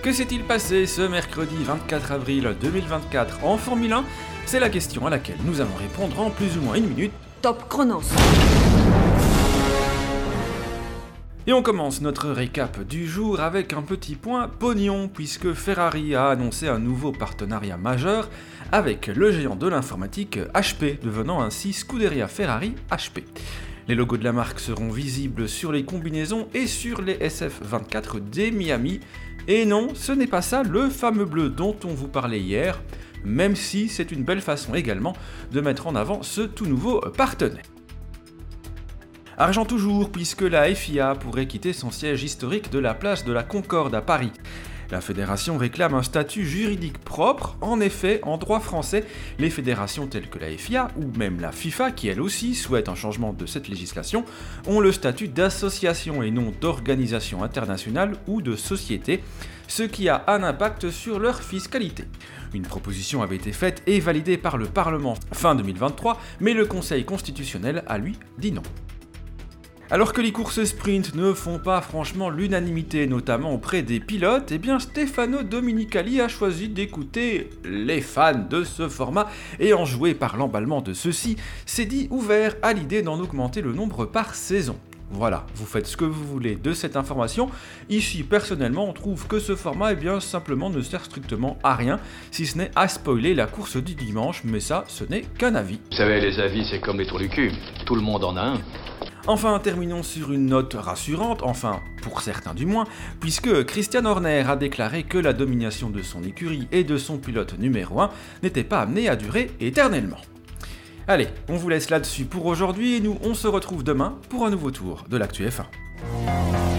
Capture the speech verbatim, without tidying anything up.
Que s'est-il passé ce mercredi vingt-quatre avril deux mille vingt-quatre en Formule un? C'est la question à laquelle nous allons répondre en plus ou moins une minute. Top chronos. Et on commence notre récap du jour avec un petit point pognon, puisque Ferrari a annoncé un nouveau partenariat majeur avec le géant de l'informatique H P, devenant ainsi Scuderia Ferrari H P. Les logos de la marque seront visibles sur les combinaisons et sur les S F vingt-quatre des Miami. Et non, ce n'est pas ça le fameux bleu dont on vous parlait hier, même si c'est une belle façon également de mettre en avant ce tout nouveau partenaire. Argent toujours, puisque la F I A pourrait quitter son siège historique de la place de la Concorde à Paris. La fédération réclame un statut juridique propre. En effet, en droit français, les fédérations telles que la F I A ou même la FIFA, qui elle aussi souhaite un changement de cette législation, ont le statut d'association et non d'organisation internationale ou de société, ce qui a un impact sur leur fiscalité. Une proposition avait été faite et validée par le Parlement fin deux mille vingt-trois, mais le Conseil constitutionnel a lui dit non. Alors que les courses sprint ne font pas franchement l'unanimité, notamment auprès des pilotes, eh bien Stefano Domenicali a choisi d'écouter les fans de ce format et en jouer par l'emballement de ceux-ci, s'est dit ouvert à l'idée d'en augmenter le nombre par saison. Voilà, vous faites ce que vous voulez de cette information. Ici, personnellement, on trouve que ce format, eh bien, simplement ne sert strictement à rien, si ce n'est à spoiler la course du dimanche, mais ça, ce n'est qu'un avis. Vous savez, les avis, c'est comme les trous du cul. Tout le monde en a un. Enfin, terminons sur une note rassurante, enfin, pour certains du moins, puisque Christian Horner a déclaré que la domination de son écurie et de son pilote numéro un n'était pas amenée à durer éternellement. Allez, on vous laisse là-dessus pour aujourd'hui et nous, on se retrouve demain pour un nouveau tour de l'actu F un.